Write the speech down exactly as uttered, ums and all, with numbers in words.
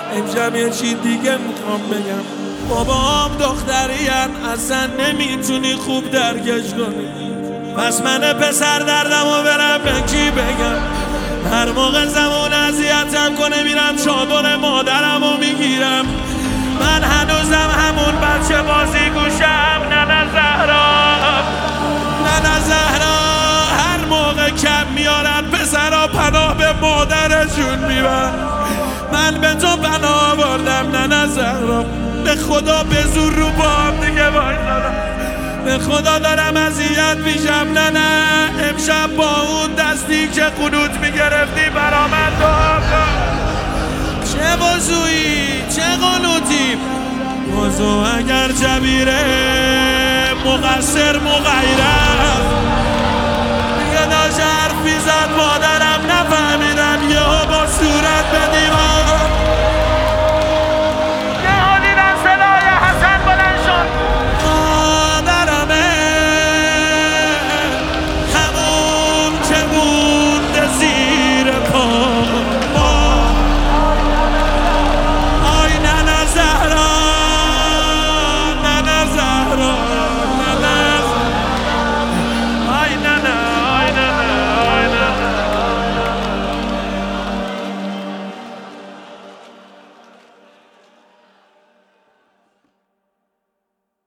امشب یه چی دیگه میخوام بگم. بابام دخترین اصلا نمیتونی خوب درکش کنی، پس من پسر دردم و برم به کی بگم؟ هر موقع زمان اذیتم کنه میرم چادر مادرم و میگیرم. من هنوزم همون بچه بازی گوشم. ننه زهرا ننه زهرا هر موقع کم میارن پسرا پناه به مادرشون میبرن. من به تو پناه آوردم ننه زهرا، به خدا به زور رو پام دیگه بایدارم، به خدا دارم اذیت میشم. نه نه امشب با اون دستی که قنوت میگرفتی برا من دعا کن. چه وضوعی چه قنوتی وضوع اگر جبیره مقصر مغیره.